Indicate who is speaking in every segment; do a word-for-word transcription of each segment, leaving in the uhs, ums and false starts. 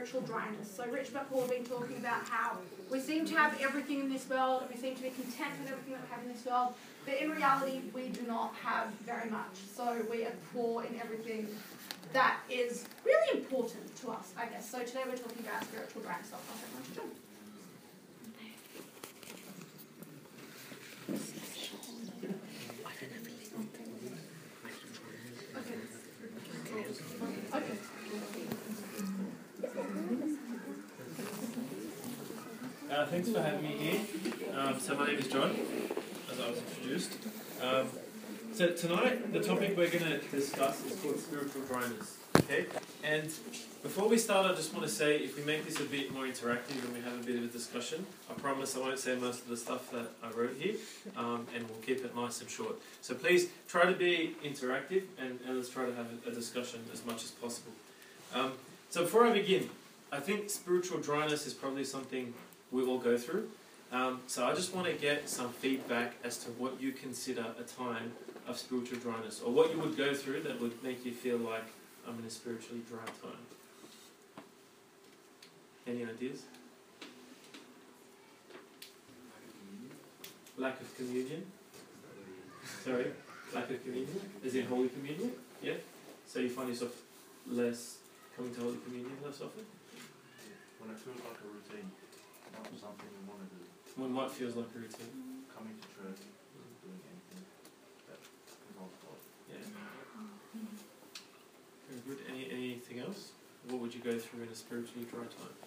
Speaker 1: spiritual dryness. So Rich and Paul have been talking about how we seem to have everything in this world and we seem to be content with everything that we have in this world, but in reality we do not have very much. So we are poor in everything that is really important to us, I guess. So today we're talking about spiritual dryness. I'll pass everyone to John.
Speaker 2: Uh, thanks for having me here. Um, so my name is John, as I was introduced. Um, so tonight, the topic we're going to discuss is called spiritual dryness. Okay? And before we start, I just want to say, if we make this a bit more interactive and we have a bit of a discussion, I promise I won't say most of the stuff that I wrote here, um, and we'll keep it nice and short. So please try to be interactive, and, and let's try to have a, a discussion as much as possible. Um, so before I begin, I think spiritual dryness is probably something we all go through. Um, so I just want to get some feedback as to what you consider a time of spiritual dryness, or what you would go through that would make you feel like I'm in a spiritually dry time. Any ideas? Lack of communion? Sorry? Lack of communion? Is it Holy Communion? Yeah? So you find yourself less coming to Holy Communion less often?
Speaker 3: When it feels like a routine, not something you want to do.
Speaker 2: When what feels like a routine?
Speaker 3: Coming to church, doing anything that involves God.
Speaker 2: Yeah. Very good. Any, anything else? What would you go through in a spiritually dry time?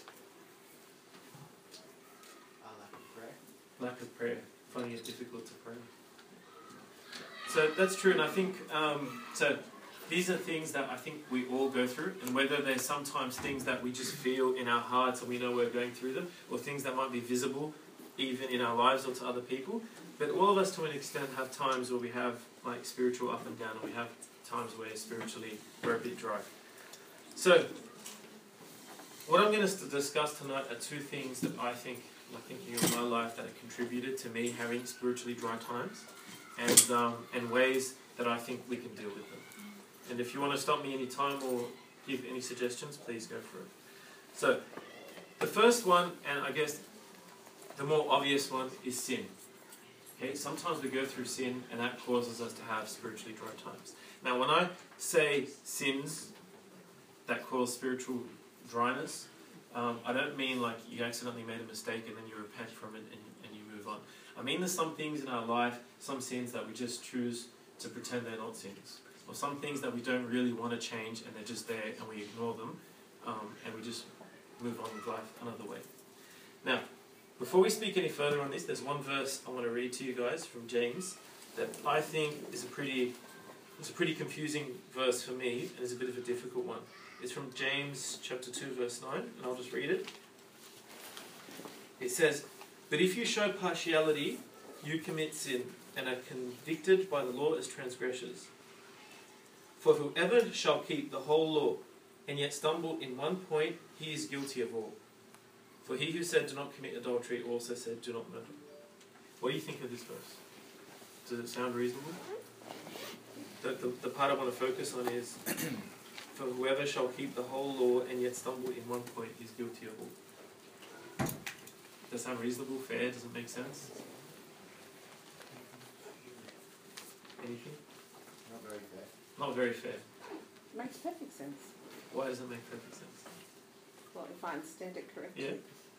Speaker 4: Uh, lack of prayer.
Speaker 2: Lack of prayer. Finding it difficult to pray. So that's true, and I think, um, so these are things that I think we all go through, and whether they're sometimes things that we just feel in our hearts and we know we're going through them, or things that might be visible even in our lives or to other people, but all of us to an extent have times where we have like spiritual up and down, and we have times where spiritually we're a bit dry. So what I'm going to discuss tonight are two things that I think, like thinking of my life, that have contributed to me having spiritually dry times, and um, and ways that I think we can deal with them. And if you want to stop me any time or give any suggestions, please go for it. So, the first one, and I guess the more obvious one, is sin. Okay, sometimes we go through sin, and that causes us to have spiritually dry times. Now, when I say sins that cause spiritual dryness, um, I don't mean like you accidentally made a mistake and then you repent from it and, and you move on. I mean there's some things in our life, some sins that we just choose to pretend they're not sins. Or some things that we don't really want to change and they're just there and we ignore them, um, and we just move on with life another way. Now, before we speak any further on this, there's one verse I want to read to you guys from James that I think is a pretty, it's a pretty confusing verse for me, and is a bit of a difficult one. It's from James chapter two verse nine, and I'll just read it. It says, "But if you show partiality, you commit sin and are convicted by the law as transgressors. For whoever shall keep the whole law, and yet stumble in one point, he is guilty of all. For he who said, 'Do not commit adultery,' also said, 'Do not murder.'" What do you think of this verse? Does it sound reasonable? The, the, the part I want to focus on is, "For whoever shall keep the whole law, and yet stumble in one point, is guilty of all." Does it sound reasonable, fair? Does it make sense? Anything?
Speaker 4: Not very fair.
Speaker 2: Not very fair.
Speaker 5: Makes perfect sense.
Speaker 2: Why does it make perfect sense?
Speaker 5: Well, if I understand it correctly.
Speaker 2: Yeah.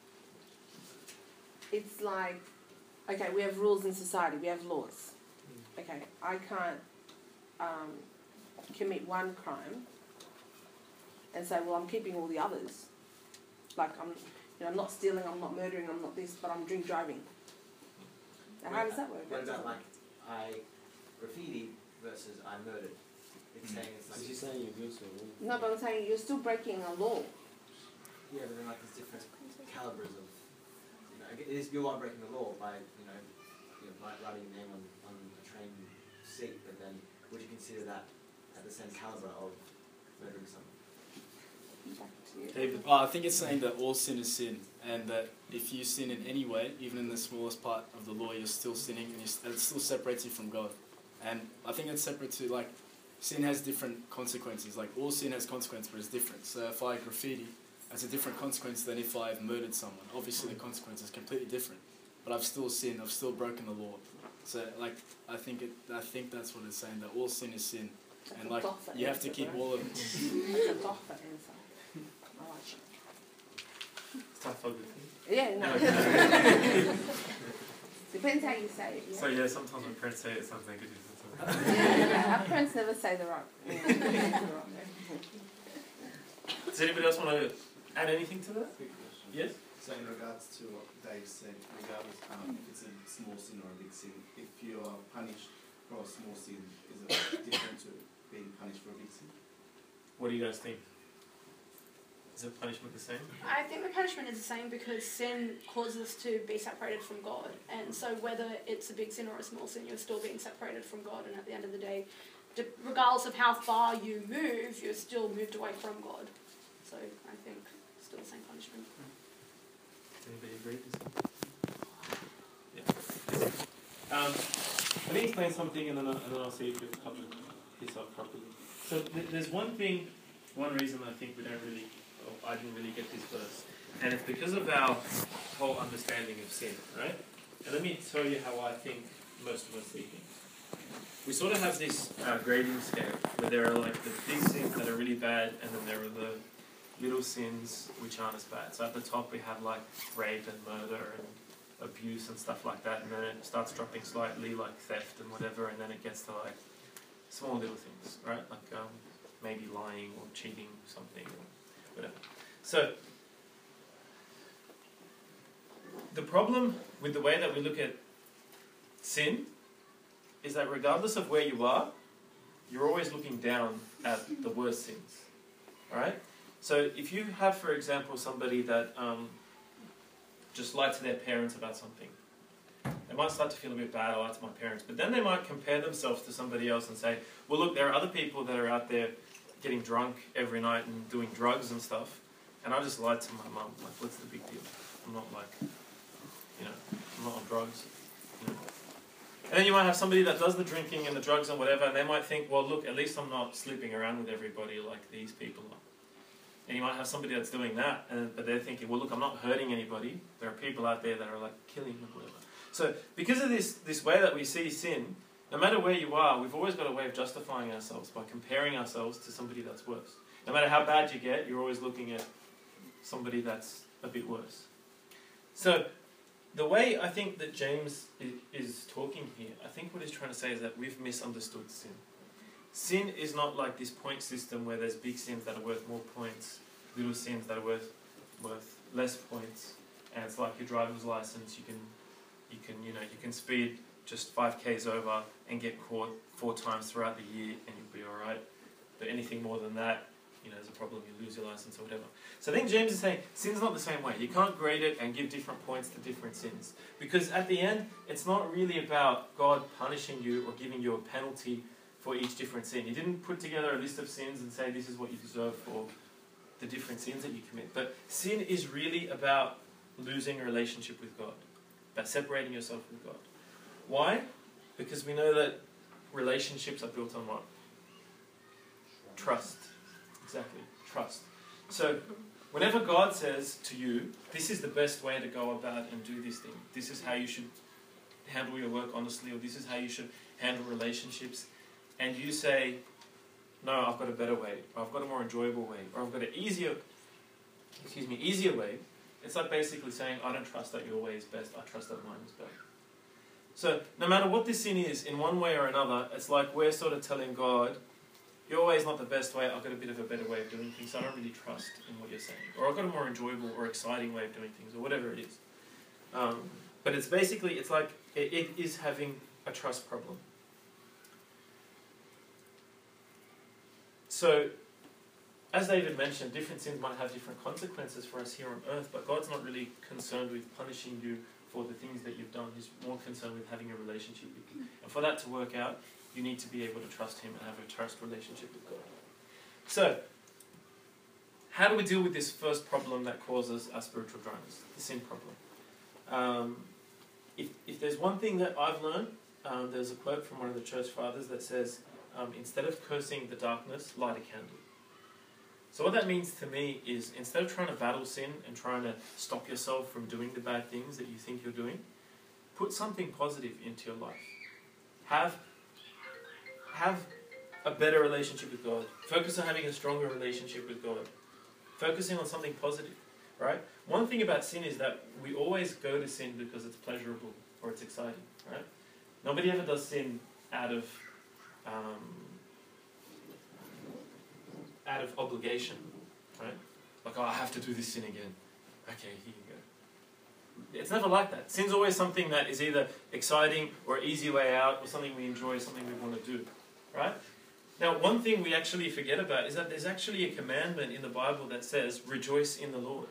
Speaker 5: It's like, okay, we have rules in society, we have laws. Okay, I can't um, commit one crime and say, well, I'm keeping all the others. Like, I'm, you know, I'm not stealing, I'm not murdering, I'm not this, but I'm drink driving. Now, how does that work?
Speaker 4: What about like I graffiti versus I murdered? It's saying it's like.
Speaker 6: She's saying you're guilty of all.
Speaker 5: No, but I'm saying you're still breaking a law.
Speaker 4: Yeah, but then like there's different calibers of, you know, it is, you are breaking the law by, you know, you know, by writing your name on, on a train seat, but then would you consider that at the same caliber of murdering someone?
Speaker 5: Back to you.
Speaker 2: David?
Speaker 6: Well, I think it's saying that all sin is sin, and that if you sin in any way, even in the smallest part of the law, you're still sinning, and, you're, and it still separates you from God. And I think it's separate to, like, sin has different consequences. Like, all sin has consequences, but it's different. So if I graffiti, It's a different consequence than if I've murdered someone. Obviously, the consequence is completely different, but I've still sinned. I've still broken the law. So, like, I think it. I think that's what it's saying. That all sin is sin,
Speaker 5: That's
Speaker 6: and
Speaker 5: a
Speaker 6: like
Speaker 5: gotha
Speaker 6: you have to
Speaker 5: answer,
Speaker 6: keep
Speaker 5: bro.
Speaker 6: all of it.
Speaker 5: That's a gotha answer. I like it.
Speaker 2: It's tough for good
Speaker 5: Yeah, no.
Speaker 2: No.
Speaker 5: Depends how you say it. Yeah?
Speaker 2: So yeah, sometimes when parents say it sounds negative. Sometimes.
Speaker 5: yeah, yeah, our parents never say the right. Yeah, the right way.
Speaker 2: Does anybody else want to add anything to that?
Speaker 7: Quick question.
Speaker 2: Yes.
Speaker 7: So in regards to what Dave said, regardless um, if it's a small sin or a big sin, if you are punished for a small sin, is it different to being punished for a big sin?
Speaker 2: What do you guys think? Is the punishment the same?
Speaker 1: I think the punishment is the same because sin causes us to be separated from God. And so whether it's a big sin or a small sin, you're still being separated from God. And at the end of the day, de- regardless of how far you move, you're still moved away from God. So I think still the same punishment.
Speaker 2: Does anybody agree with this? Yeah. Um, let me explain something and then, I'll, and then I'll see if we've covered this up properly. So th- there's one thing, one reason I think we don't really, or I didn't really get this verse, and it's because of our whole understanding of sin, right? And let me tell you how I think most of us see things. We sort of have this uh, grading scale where there are like the big sins that are really bad, and then there are the little sins which aren't as bad. So at the top we have like rape and murder and abuse and stuff like that, and then it starts dropping slightly like theft and whatever, and then it gets to like small little things, right? Like um, maybe lying or cheating something or whatever. So the problem with the way that we look at sin is that regardless of where you are, you're always looking down at the worst sins, alright? So if you have, for example, somebody that um, just lied to their parents about something, they might start to feel a bit bad, I lied to my parents, but then they might compare themselves to somebody else and say, well look, there are other people that are out there getting drunk every night and doing drugs and stuff, and I just lied to my mum. Like, what's the big deal? I'm not like, you know, I'm not on drugs. You know. And then you might have somebody that does the drinking and the drugs and whatever, and they might think, well look, at least I'm not sleeping around with everybody like these people are. And you might have somebody that's doing that, and, but they're thinking, well look, I'm not hurting anybody. There are people out there that are like killing and whatever. So because of this, this way that we see sin, no matter where you are, we've always got a way of justifying ourselves by comparing ourselves to somebody that's worse. No matter how bad you get, you're always looking at somebody that's a bit worse. So the way I think that James is talking here, I think what he's trying to say is that we've misunderstood sin. Sin is not like this point system where there's big sins that are worth more points, little sins that are worth worth less points, and it's like your driver's license. You can, you can, you know, you can speed just five k's over and get caught four times throughout the year, and you'll be all right. But anything more than that, you know, there's a problem. You lose your license or whatever. So I think James is saying sin's not the same way. You can't grade it and give different points to different sins, because at the end, it's not really about God punishing you or giving you a penalty for each different sin. He didn't put together a list of sins and say this is what you deserve for the different sins that you commit. But sin is really about losing a relationship with God, about separating yourself with God. Why? Because we know that relationships are built on what? Trust. Exactly. Trust. So whenever God says to you, this is the best way to go about and do this thing, this is how you should handle your work honestly, or this is how you should handle relationships, and you say, no, I've got a better way, or I've got a more enjoyable way, or I've got an easier, excuse me, easier way, it's like basically saying, I don't trust that your way is best, I trust that mine is better. So no matter what this sin is, in one way or another, it's like we're sort of telling God, your way is not the best way, I've got a bit of a better way of doing things, so I don't really trust in what you're saying. Or I've got a more enjoyable or exciting way of doing things, or whatever it is. Um, but it's basically, it's like, it, it is having a trust problem. So, as David mentioned, different sins might have different consequences for us here on earth, but God's not really concerned with punishing you for the things that you've done. He's more concerned with having a relationship with you. And for that to work out, you need to be able to trust Him and have a trust relationship with God. So, how do we deal with this first problem that causes our spiritual dryness, the sin problem? Um, if, if there's one thing that I've learned, um, there's a quote from one of the church fathers that says, um, instead of cursing the darkness, light a candle. So what that means to me is instead of trying to battle sin and trying to stop yourself from doing the bad things that you think you're doing, put something positive into your life. Have, have a better relationship with God. Focus on having a stronger relationship with God. Focusing on something positive, right? One thing about sin is that we always go to sin because it's pleasurable or it's exciting, right? Nobody ever does sin out of um, out of obligation, right? Like, oh, I have to do this sin again. Okay, here you go. It's never like that. Sin's always something that is either exciting or easy way out or something we enjoy, something we want to do, right? Now, one thing we actually forget about is that there's actually a commandment in the Bible that says, rejoice in the Lord.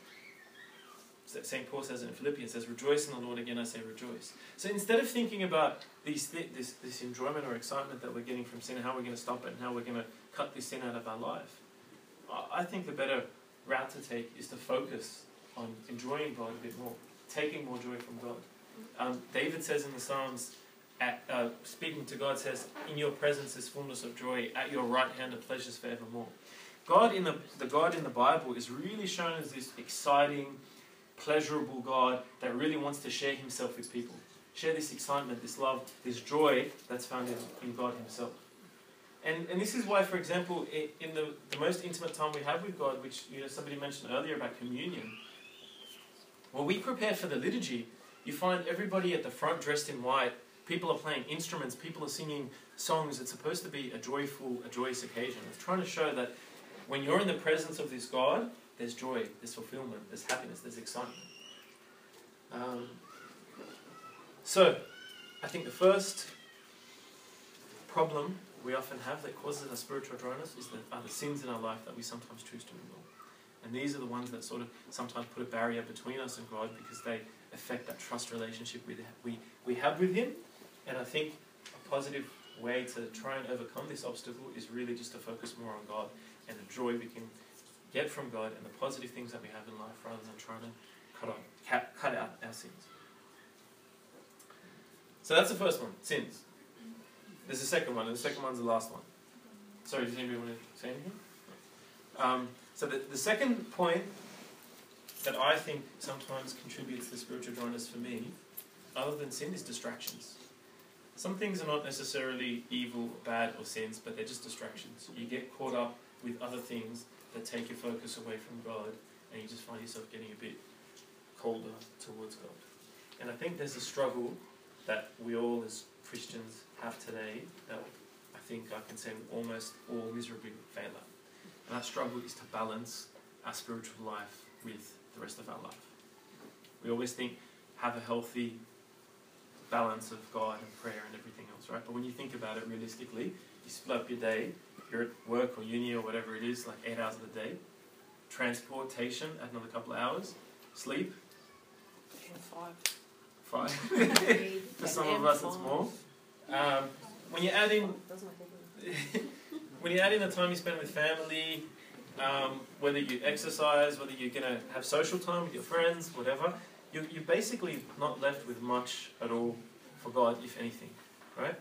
Speaker 2: Saint Paul says it in Philippians, says, rejoice in the Lord, again I say rejoice. So instead of thinking about these th- this, this enjoyment or excitement that we're getting from sin and how we're going to stop it and how we're going to cut this sin out of our life, I think the better route to take is to focus on enjoying God a bit more, taking more joy from God. Um, David says in the Psalms, at, uh, speaking to God, says, in your presence is fullness of joy, at your right hand are pleasures forevermore. God in the, the God in the Bible is really shown as this exciting, pleasurable God that really wants to share himself with people. Share this excitement, this love, this joy that's found in, in God himself. And and this is why, for example, in, in the, the most intimate time we have with God, which you know somebody mentioned earlier about communion, when we prepare for the liturgy, you find everybody at the front dressed in white, people are playing instruments, people are singing songs. It's supposed to be a joyful, a joyous occasion. It's trying to show that when you're in the presence of this God, there's joy, there's fulfillment, there's happiness, there's excitement. Um, so, I think the first problem we often have that causes our spiritual dryness is the, are the sins in our life that we sometimes choose to ignore. And these are the ones that sort of sometimes put a barrier between us and God because they affect that trust relationship we, we, we have with Him. And I think a positive way to try and overcome this obstacle is really just to focus more on God and the joy we can get from God and the positive things that we have in life rather than trying to cut, on, cut, cut out our sins. So that's the first one, sins. There's the second one, and the second one's the last one. Sorry, does anybody want to say anything? Um, so the, the second point that I think sometimes contributes to spiritual dryness for me, other than sin, is distractions. Some things are not necessarily evil, bad, or sins, but they're just distractions. You get caught up with other things that take your focus away from God, and you just find yourself getting a bit colder towards God. And I think there's a struggle that we all as Christians have today that I think I can say we almost all miserably fail at. And that struggle is to balance our spiritual life with the rest of our life. We always think, have a healthy balance of God and prayer and everything else, right? But when you think about it realistically, you split up your day, you're at work or uni or whatever it is, like eight hours of the day, transportation, add another couple of hours, sleep,
Speaker 5: Five.
Speaker 2: five. For some of us it's more. Um, when you add in when you add in the time you spend with family, um, whether you exercise, whether you're going to have social time with your friends, whatever, you, you're basically not left with much at all for God, if anything, right?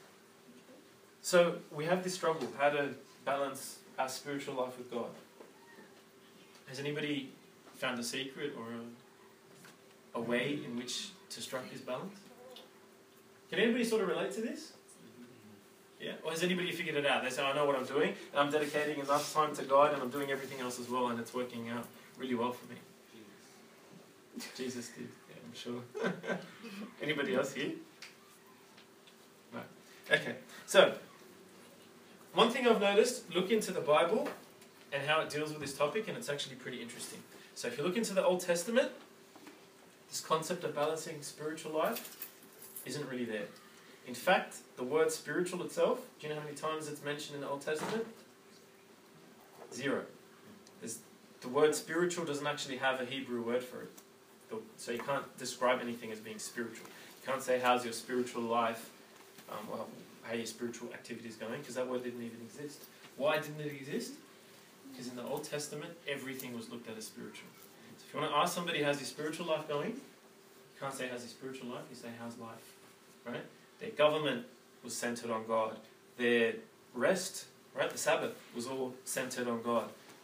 Speaker 2: So we have this struggle, how to balance our spiritual life with God. Has anybody found a secret or a, a way in which to strike this balance? Can anybody sort of relate to this? Yeah? Or has anybody figured it out? They say, I know what I'm doing, and I'm dedicating enough time to God, and I'm doing everything else as well, and it's working out really well for me. Jesus did, yeah, I'm sure. Anybody else here? No. Okay, so, one thing I've noticed, look into the Bible and how it deals with this topic, and it's actually pretty interesting. So if you look into the Old Testament, this concept of balancing spiritual life isn't really there. In fact, the word spiritual itself, do you know how many times it's mentioned in the Old Testament? Zero. There's, the word spiritual doesn't actually have a Hebrew word for it. So you can't describe anything as being spiritual. You can't say, how's your spiritual life, um, or how your spiritual activity is going, because that word didn't even exist. Why didn't it exist? Because in the Old Testament, everything was looked at as spiritual. So if you want to ask somebody, how's your spiritual life going? You can't say, how's your spiritual life? You say, how's life? Right? Their government was centered on God. Their rest, right, the Sabbath, was all centered on God.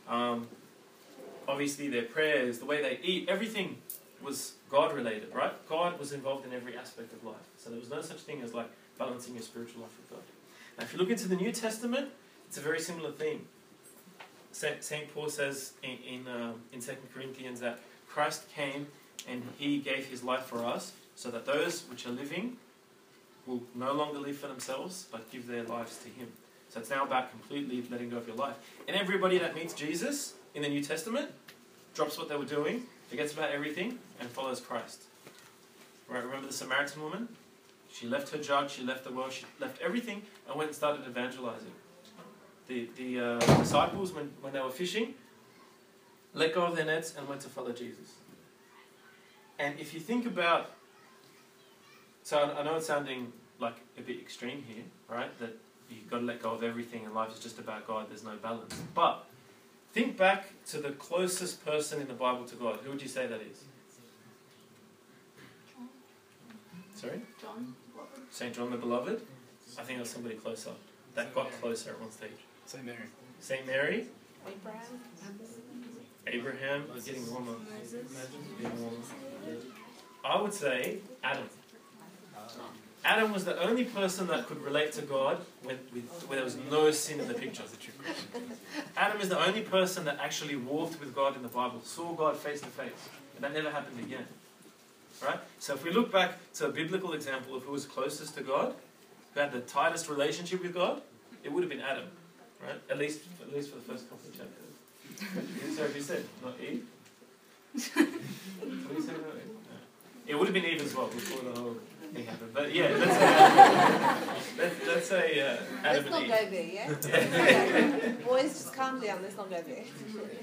Speaker 2: Um, obviously, their prayers, the way they eat, everything was God related, right? God was involved in every aspect of life. So there was no such thing as like balancing your spiritual life with God. Now, if you look into the New Testament, it's a very similar theme. Saint Paul says in in, um, in Second Corinthians that Christ came and he gave his life for us, so that those which are living will no longer live for themselves, but give their lives to him. So it's now about completely letting go of your life. And everybody that meets Jesus in the New Testament drops what they were doing, forgets about everything, and follows Christ. Right? Remember the Samaritan woman? She left her jug, she left the world, she left everything, and went and started evangelizing. The, the uh, disciples, when, when they were fishing, let go of their nets and went to follow Jesus. And if you think about, so I, I know it's sounding like a bit extreme here, right? That you've got to let go of everything and life is just about God, there's no balance. But think back to the closest person in the Bible to God. Who would you say that is?
Speaker 1: John.
Speaker 2: Sorry?
Speaker 1: John.
Speaker 2: Saint John the Beloved? I think that's somebody closer. That got closer at one stage.
Speaker 6: Saint Mary.
Speaker 2: Saint Mary?
Speaker 5: Abraham.
Speaker 2: Abraham? I'm getting warmer. Getting warmer. I would say Adam. Adam was the only person that could relate to God when, with, when there was no sin in the picture. Adam is the only person that actually walked with God in the Bible, saw God face to face. And that never happened again. Right? So if we look back to a biblical example of who was closest to God, who had the tightest relationship with God, it would have been Adam. Right? At least, at least for the first couple of chapters. So if you said, not Eve? What did you say about Eve? No. It would have been Eve as well before the whole thing happened. But yeah, let's say, let's, let's say uh, Adam
Speaker 5: Let's not
Speaker 2: and
Speaker 5: go
Speaker 2: Eve.
Speaker 5: there, yeah? yeah. Boys, just calm down. Let's not go there.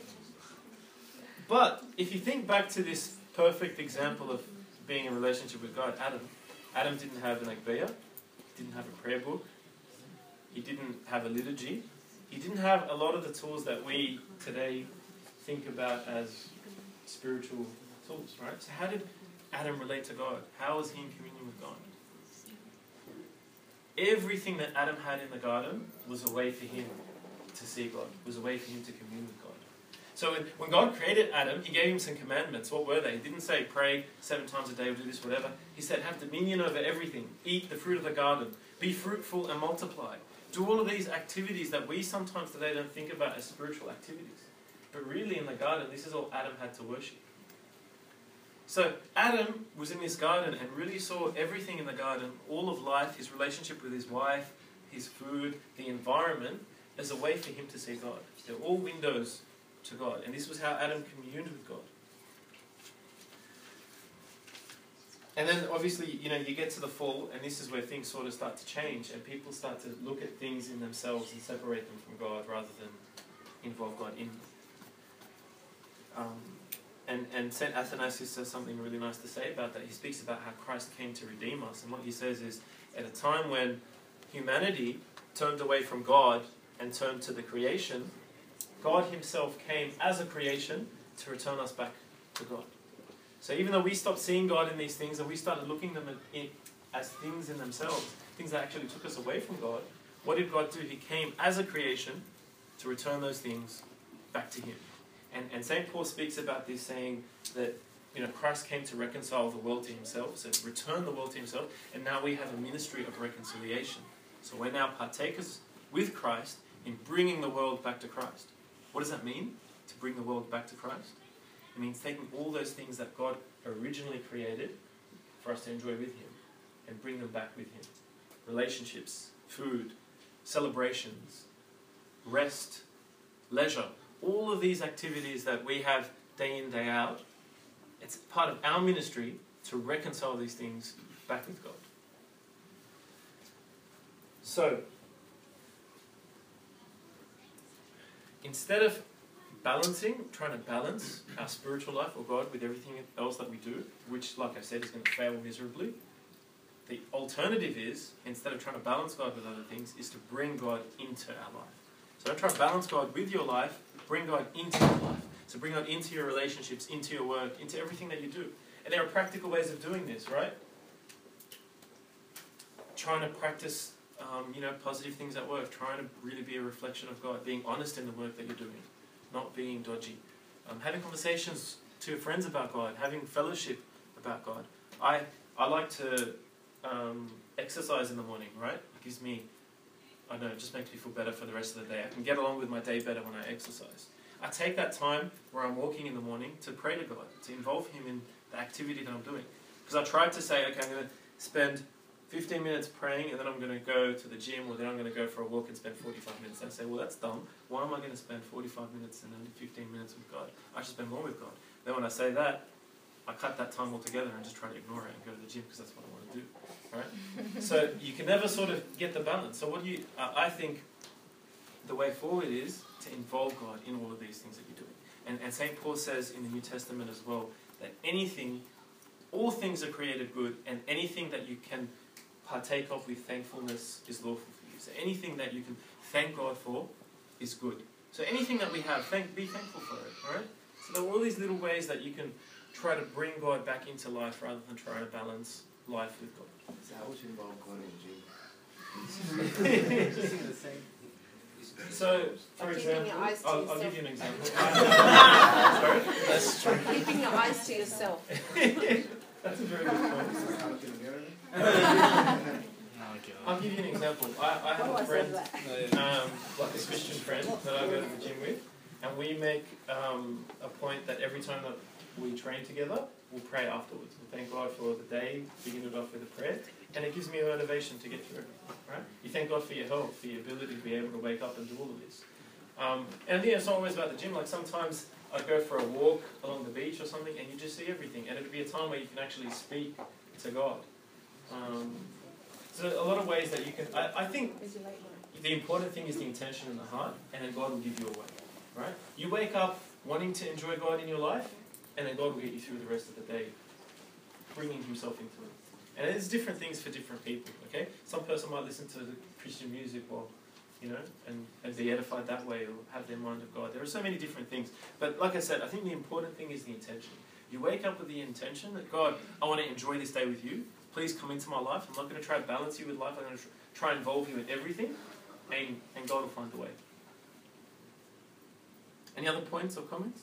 Speaker 2: But if you think back to this perfect example of being in a relationship with God, Adam. Adam didn't have an Agpeya, didn't have a prayer book, he didn't have a liturgy, he didn't have a lot of the tools that we today think about as spiritual tools, right? So how did Adam relate to God? How was he in communion with God? Everything that Adam had in the garden was a way for him to see God, was a way for him to commune with God. So when, when God created Adam, he gave him some commandments. What were they? He didn't say pray seven times a day or do this, whatever. He said have dominion over everything. Eat the fruit of the garden. Be fruitful and multiply. Do all of these activities that we sometimes today don't think about as spiritual activities. But really in the garden, this is all Adam had to worship. So Adam was in this garden and really saw everything in the garden, all of life, his relationship with his wife, his food, the environment, as a way for him to see God. They're all windows to God. And this was how Adam communed with God. And then obviously, you know, you get to the fall, and this is where things sort of start to change, and people start to look at things in themselves and separate them from God rather than involve God in them. Um, and, and Saint Athanasius says something really nice to say about that. He speaks about how Christ came to redeem us, and what he says is, at a time when humanity turned away from God and turned to the creation, God himself came as a creation to return us back to God. So even though we stopped seeing God in these things and we started looking at them as things in themselves, things that actually took us away from God, what did God do? He came as a creation to return those things back to him. And, and Saint Paul speaks about this, saying that, you know, Christ came to reconcile the world to himself, so to return the world to himself, and now we have a ministry of reconciliation. So we're now partakers with Christ in bringing the world back to Christ. What does that mean, to bring the world back to Christ? It means taking all those things that God originally created for us to enjoy with him and bring them back with him. Relationships, food, celebrations, rest, leisure, all of these activities that we have day in, day out, it's part of our ministry to reconcile these things back with God. So, instead of balancing, trying to balance our spiritual life or God with everything else that we do, which, like I said, is going to fail miserably, the alternative is, instead of trying to balance God with other things, is to bring God into our life. So don't try to balance God with your life, bring God into your life. So bring God into your relationships, into your work, into everything that you do. And there are practical ways of doing this, right? Trying to practice Um, you know, positive things at work, trying to really be a reflection of God, being honest in the work that you're doing, not being dodgy, um, having conversations to friends about God, having fellowship about God. I I like to um, exercise in the morning, right? It gives me, I don't know, it just makes me feel better for the rest of the day. I can get along with my day better when I exercise. I take that time where I'm walking in the morning to pray to God, to involve Him in the activity that I'm doing. Because I tried to say, okay, I'm going to spend fifteen minutes praying and then I'm going to go to the gym, or then I'm going to go for a walk and spend forty-five minutes. I say, well, that's dumb. Why am I going to spend forty-five minutes and then fifteen minutes with God? I should spend more with God. Then when I say that, I cut that time altogether and just try to ignore it and go to the gym because that's what I want to do, right? So you can never sort of get the balance. So what do you, uh, I think the way forward is to involve God in all of these things that you're doing. And, and Saint Paul says in the New Testament as well, that anything, all things are created good, and anything that you can partake of with thankfulness is lawful for you. So anything that you can thank God for is good. So anything that we have, thank, be thankful for it, alright? So there are all these little ways that you can try to bring God back into life rather than try to balance life with God.
Speaker 7: So how would you involve God in the gym?
Speaker 2: So, for
Speaker 5: Keeping
Speaker 2: example,
Speaker 5: your eyes to
Speaker 2: I'll, I'll
Speaker 5: yourself.
Speaker 2: give you an example. Sorry?
Speaker 6: That's true.
Speaker 5: Keeping your eyes to yourself.
Speaker 2: That's a very good point.
Speaker 7: So I can't look in the mirror?
Speaker 6: Oh, God.
Speaker 2: I'll give you an example. I, I have
Speaker 5: Oh,
Speaker 2: a
Speaker 5: I
Speaker 2: friend,
Speaker 5: said that.
Speaker 6: Oh, yeah.
Speaker 2: um, like a Christian friend that I go to the gym with, and we make um, a point that every time that we train together, we'll pray afterwards. We thank God for the day, begin it off with a prayer, and it gives me a motivation to get through it. Right? You thank God for your health, for your ability to be able to wake up and do all of this. Um, and yeah, it's not always about the gym. Like sometimes I'd go for a walk along the beach or something, and you just see everything, and it'd be a time where you can actually speak to God. Um, so a lot of ways that you can. I, I think the important thing is the intention in the heart, and then God will give you a way. Right? You wake up wanting to enjoy God in your life, and then God will get you through the rest of the day, bringing Himself into it. And there's different things for different people, okay? Some person might listen to the Christian music or, you know, and, and be edified that way or have their mind of God. There are so many different things. But like I said, I think the important thing is the intention. You wake up with the intention that, God, I want to enjoy this day with you. Please come into my life. I'm not going to try to balance you with life. I'm going to try and involve you in everything. And, and God will find a way. Any other points or comments?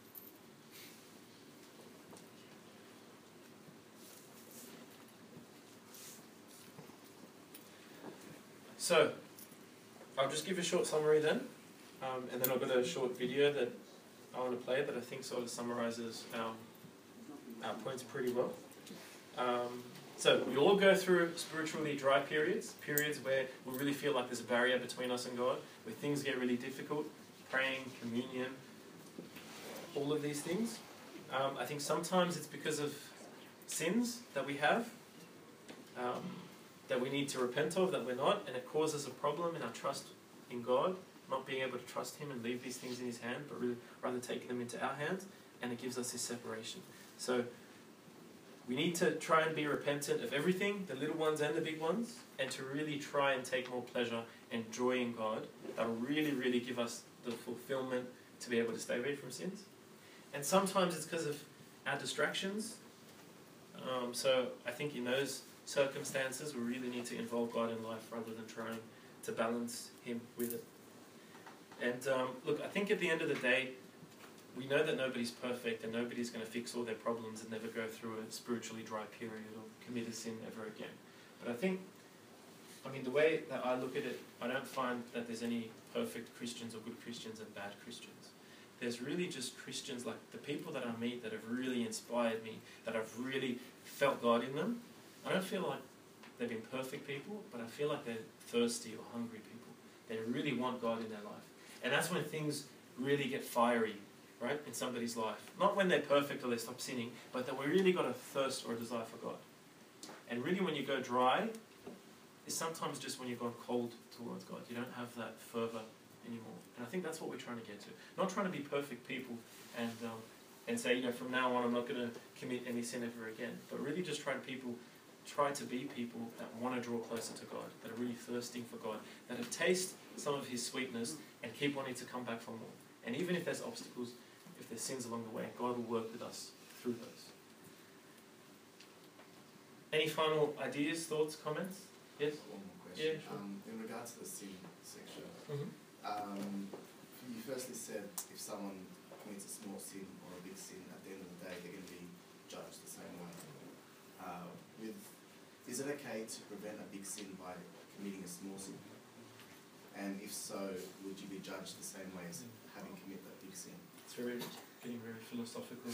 Speaker 2: So, I'll just give a short summary then, um, and then I've got a short video that I want to play that I think sort of summarises our, our points pretty well. Um, so, we all go through spiritually dry periods, periods where we really feel like there's a barrier between us and God, where things get really difficult, praying, communion, all of these things. Um, I think sometimes it's because of sins that we have, um, that we need to repent of, that we're not, and it causes a problem in our trust in God, not being able to trust Him and leave these things in His hand, but really rather taking them into our hands, and it gives us this separation. So we need to try and be repentant of everything, the little ones and the big ones, and to really try and take more pleasure and joy in God. That'll really, really give us the fulfillment to be able to stay away from sins. And sometimes it's because of our distractions. Um, so I think in those circumstances, we really need to involve God in life rather than trying to balance Him with it. And um, look, I think at the end of the day, we know that nobody's perfect and nobody's going to fix all their problems and never go through a spiritually dry period or commit a sin ever again. But I think, I mean, the way that I look at it, I don't find that there's any perfect Christians or good Christians and bad Christians. There's really just Christians, like the people that I meet that have really inspired me, that I've really felt God in them. I don't feel like they've been perfect people, but I feel like they're thirsty or hungry people. They really want God in their life. And that's when things really get fiery, right, in somebody's life. Not when they're perfect or they stop sinning, but that we really got a thirst or a desire for God. And really when you go dry, it's sometimes just when you've gone cold towards God. You don't have that fervour anymore. And I think that's what we're trying to get to. Not trying to be perfect people and um, and say, you know, from now on I'm not going to commit any sin ever again. But really just trying to people try to be people that want to draw closer to God, that are really thirsting for God, that have tasted some of His sweetness and keep wanting to come back for more. And even if there's obstacles, if there's sins along the way, God will work with us through those. Any final ideas, thoughts, comments? Yes?
Speaker 7: One more question.
Speaker 2: Yeah, sure.
Speaker 7: Um, in regards to the sin section,
Speaker 2: Mm-hmm.
Speaker 7: um, you firstly said if someone commits a small sin or a big sin, at the end of the day they're going to be judged the same way. Uh, with, is it okay to prevent a big sin by committing a small sin? And if so, would you be judged the same way as having committed that big sin?
Speaker 2: It's very, getting very philosophical.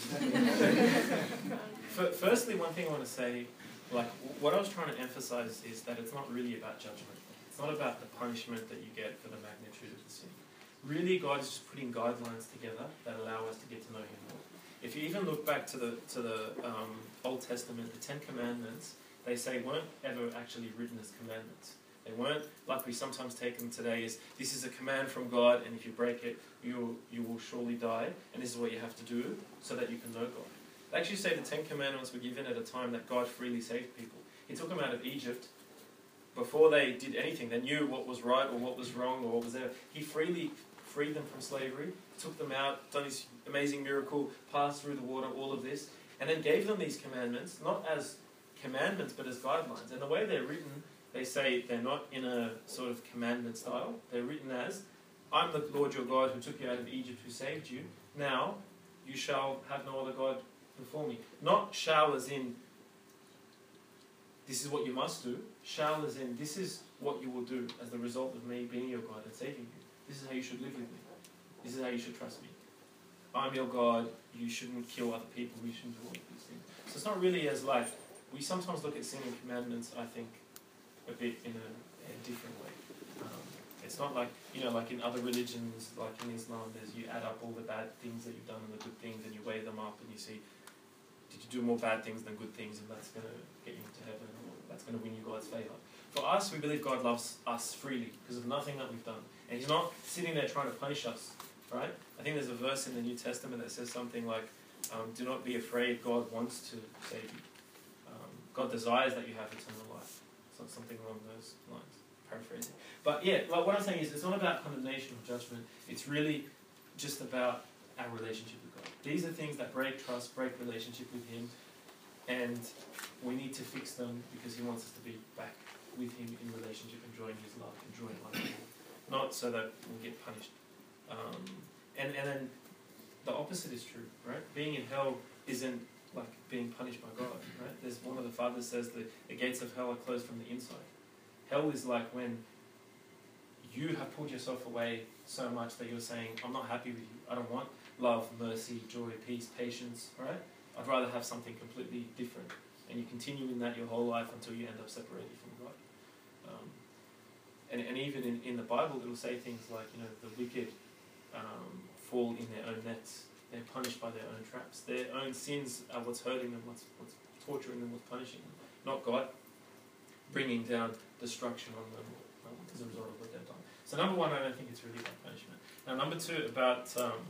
Speaker 2: Firstly, one thing I want to say, like, what I was trying to emphasize is that it's not really about judgment. It's not about the punishment that you get for the magnitude of the sin. Really, God is just putting guidelines together that allow us to get to know Him more. If you even look back to the to the um, Old Testament, the Ten Commandments, they say weren't ever actually written as commandments. They weren't like we sometimes take them today as this is a command from God, and if you break it, you you will surely die, and this is what you have to do so that you can know God. They actually say the Ten Commandments were given at a time that God freely saved people. He took them out of Egypt. Before they did anything, they knew what was right or what was wrong or what was there. He freely freed them from slavery, took them out, done His amazing miracle, passed through the water, all of this, and then gave them these commandments, not as commandments but as guidelines. And the way they're written, they say they're not in a sort of commandment style. They're written as, I'm the Lord your God who took you out of Egypt, who saved you. Now you shall have no other God before me. Not shall as in, this is what you must do. Shall as in, this is what you will do as the result of me being your God and saving you. This is how you should live with me. This is how you should trust me. I'm your God. You shouldn't kill other people. You shouldn't do all of these things. So it's not really as like, we sometimes look at sin and commandments, I think, a bit in a, in a different way. Um, it's not like, you know, like in other religions, like in Islam, there's you add up all the bad things that you've done and the good things, and you weigh them up and you see, did you do more bad things than good things, and that's going to get you into heaven, or that's going to win you God's favour. For us, we believe God loves us freely because of nothing that we've done. And He's not sitting there trying to punish us, right? I think there's a verse in the New Testament that says something like, um, do not be afraid, God wants to save you. Um, God desires that you have eternal life. It's not something along those lines, paraphrasing. But yeah, like what I'm saying is it's not about condemnation or judgment. It's really just about our relationship with God. These are things that break trust, break relationship with Him, and we need to fix them because He wants us to be back with Him in relationship, enjoying His love, enjoying other people. Not so that we'll get punished. Um, and, and then the opposite is true, right? Being in hell isn't like being punished by God, right? There's one of the fathers says that the gates of hell are closed from the inside. Hell is like when you have pulled yourself away so much that you're saying, I'm not happy with you. I don't want love, mercy, joy, peace, patience, right? I'd rather have something completely different. And you continue in that your whole life until you end up separated from God. Um, and, and even in, in the Bible, it will say things like, you know, the wicked um, fall in their own nets. They're punished by their own traps. Their own sins are what's hurting them, what's, what's torturing them, what's punishing them. Not God bringing down destruction on them um, as a result of what they've done. So number one, I don't think it's really about punishment. Now number two, about um,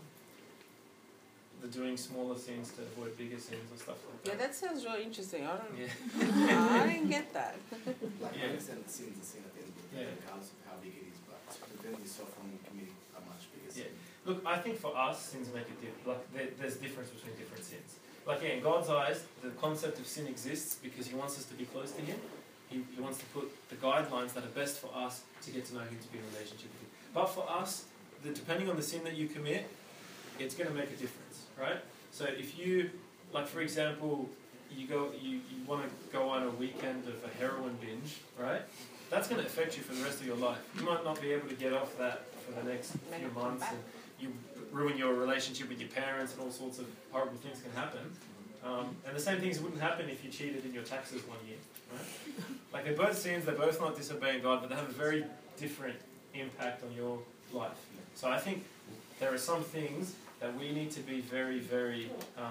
Speaker 2: the doing smaller sins to avoid bigger sins or stuff like that.
Speaker 5: Yeah, that sounds really interesting. I don't
Speaker 2: Yeah.
Speaker 5: I didn't get that.
Speaker 7: Like,
Speaker 2: Yeah.
Speaker 7: I understand that sin is a sin at the end of the day,
Speaker 2: Yeah.
Speaker 7: regardless of how big it is, but to prevent yourself from committing a much bigger sin.
Speaker 2: Look, I think for us, sins make a difference. Like, there, there's difference between different sins. Like, yeah, in God's eyes, the concept of sin exists because He wants us to be close to Him. He, he wants to put the guidelines that are best for us to get to know Him, to be in a relationship with Him. But for us, the, depending on the sin that you commit, it's going to make a difference, right? So if you, like for example, you go, you, you want to go on a weekend of a heroin binge, right? That's going to affect you for the rest of your life. You might not be able to get off that for the next
Speaker 5: May
Speaker 2: few
Speaker 5: not come
Speaker 2: months,
Speaker 5: back.
Speaker 2: and you ruin your relationship with your parents, and all sorts of horrible things can happen. Um, and the same things wouldn't happen if you cheated in your taxes one year, right? Like they're both sins, they're both not disobeying God, but they have a very different impact on your life. So I think there are some things that we need to be very, very um,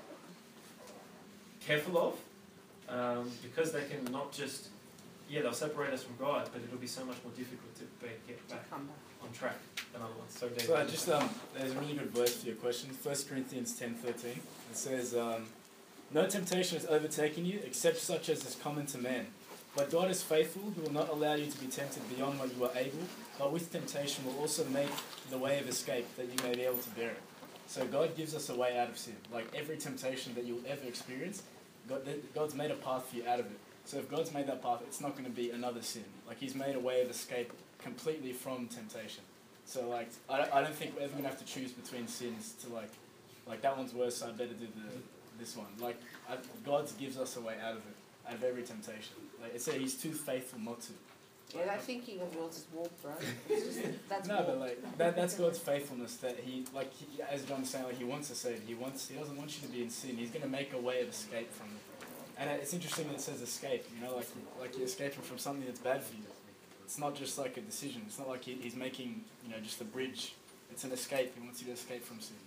Speaker 2: careful of, um, because they can not just, yeah, they'll separate us from God, but it'll be so much more difficult to be, get back
Speaker 5: Come back.
Speaker 2: on track than other ones. So, David,
Speaker 6: So I just um, there's a really good verse for your question. First Corinthians ten thirteen. It says, um, "No temptation has overtaken you except such as is common to man. But God is faithful, who will not allow you to be tempted beyond what you are able, but with temptation will also make the way of escape that you may be able to bear it." So God gives us a way out of sin. Like every temptation that you'll ever experience, God, God's made a path for you out of it. So if God's made that path, it's not going to be another sin. Like He's made a way of escape completely from temptation. So like, I don't, I don't think we're ever gonna have to choose between sins to like, like that one's worse, so I better do the this one. Like, I, God gives us a way out of it, out of every temptation. Like it said, He's too faithful not to.
Speaker 5: Yeah, that thinking of yours is warped, right? It's just, that's
Speaker 6: No,
Speaker 5: warped.
Speaker 6: but like that, that's God's faithfulness. That He, like he, as John's saying, like He wants to save. He wants. He doesn't want you to be in sin. He's gonna make a way of escape from it. And it's interesting that it says escape. You know, like like you're escaping from something that's bad for you. It's not just like a decision. It's not like he, he's making, you know, just a bridge. It's an escape. He wants you to escape from sin.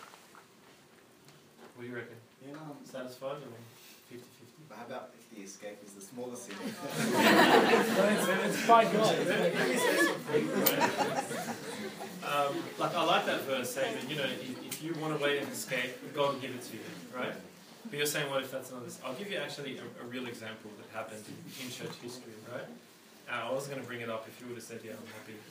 Speaker 2: What do you reckon?
Speaker 7: Yeah, um,
Speaker 2: Satisfied? I mean, fifty fifty.
Speaker 7: but how about if the escape is the smaller sin?
Speaker 6: But it's, it's by God.
Speaker 2: um, like I like that verse saying that, you know, if, if you want a way of escape, God will give it to you, right? But you're saying, what if that's not this? I'll give you actually a, a real example that happened in, in church history, right? Uh, I wasn't going to bring it up. If you would have said, yeah, I'm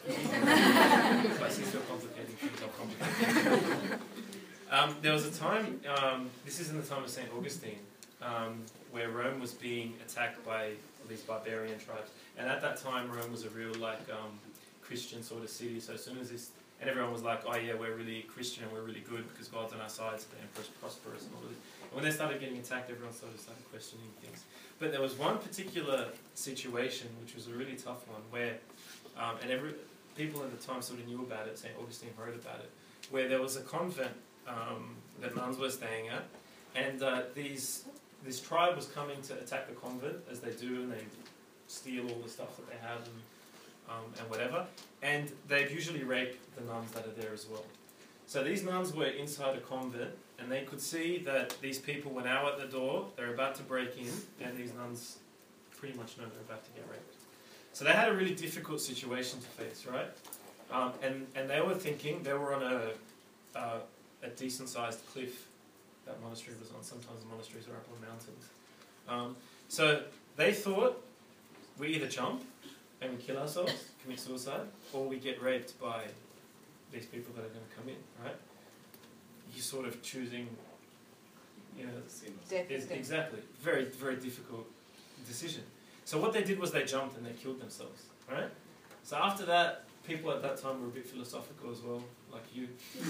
Speaker 2: happy. But since you're complicating things, I'll complicate things. Um, there was a time, um, this is in the time of Saint Augustine, um, where Rome was being attacked by these barbarian tribes. And at that time, Rome was a real, like, um, Christian sort of city. So as soon as this, and everyone was like, oh yeah, we're really Christian and we're really good because God's on our side, so the emperor's prosperous and all of this. And when they started getting attacked, everyone sort of started questioning things. But there was one particular situation, which was a really tough one, where, um, and every people at the time sort of knew about it, Saint Augustine wrote about it, where there was a convent um, that nuns were staying at, and uh, these this tribe was coming to attack the convent, as they do, and they steal all the stuff that they have and, um, and whatever, and they'd usually rape the nuns that are there as well. So these nuns were inside a convent, and they could see that these people were now at the door, they're about to break in, and these nuns pretty much know they're about to get raped. So they had a really difficult situation to face, right? Um, and, and they were thinking, they were on a, uh, a decent-sized cliff that monastery was on. Sometimes the monasteries are up on mountains. Um, so they thought, we either jump and we kill ourselves, commit suicide, or we get raped by these people that are going to come in, right? You're sort of choosing, you know,
Speaker 5: Death
Speaker 2: is
Speaker 5: is death.
Speaker 2: exactly, very, very difficult decision. So what they did was they jumped and they killed themselves, right? So after that, people at that time were a bit philosophical as well, like you.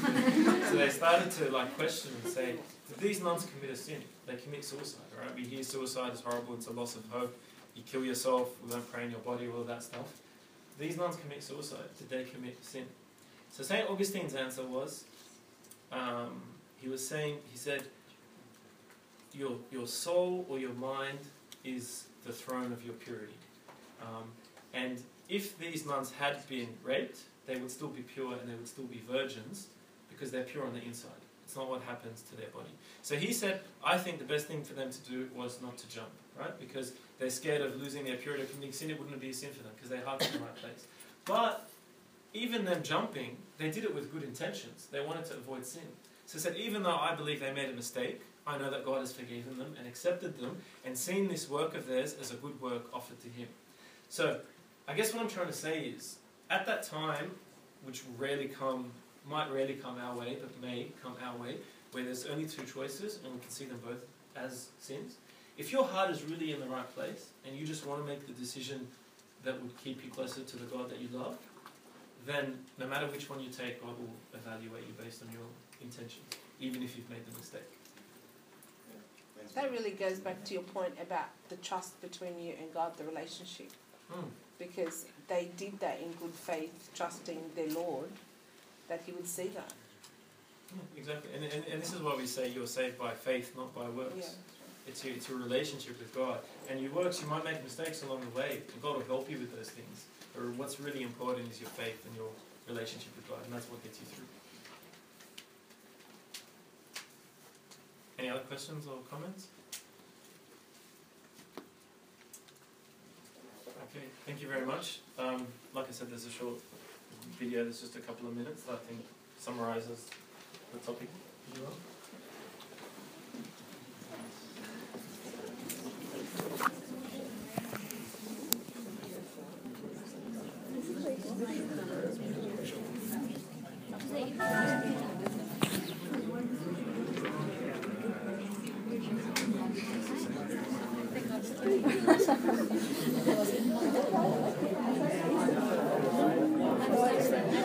Speaker 2: So they started to like question and say, did these nuns commit a sin? They commit suicide, right? We hear suicide is horrible, it's a loss of hope. You kill yourself, we don't pray in your body, all of that stuff. These nuns commit suicide. Did they commit sin? So Saint Augustine's answer was, um, he was saying, he said, your, your soul or your mind is the throne of your purity. Um, and if these nuns had been raped, they would still be pure and they would still be virgins because they're pure on the inside. It's not what happens to their body. So he said, I think the best thing for them to do was not to jump, right? Because they're scared of losing their purity or committing sin. It wouldn't be a sin for them because their heart's in the right place. But even them jumping, they did it with good intentions. They wanted to avoid sin. So he said, even though I believe they made a mistake, I know that God has forgiven them and accepted them and seen this work of theirs as a good work offered to Him. So I guess what I'm trying to say is, at that time, which rarely come, might rarely come our way, but may come our way, where there's only two choices and we can see them both as sins. If your heart is really in the right place and you just want to make the decision that would keep you closer to the God that you love, then no matter which one you take, God will evaluate you based on your intentions, even if you've made the mistake.
Speaker 5: That really goes back to your point about the trust between you and God, the relationship.
Speaker 2: Mm.
Speaker 5: Because they did that in good faith, trusting their Lord, that He would see that.
Speaker 2: Yeah, exactly. And, and, and this is why we say you're saved by faith, not by works.
Speaker 5: Yeah.
Speaker 2: It's your, it's your relationship with God. And your works, you might make mistakes along the way, and God will help you with those things. Or what's really important is your faith and your relationship with God, and that's what gets you through. Any other questions or comments? Okay, thank you very much. Um, like I said, there's a short video, there's just a couple of minutes that I think summarises the topic as well.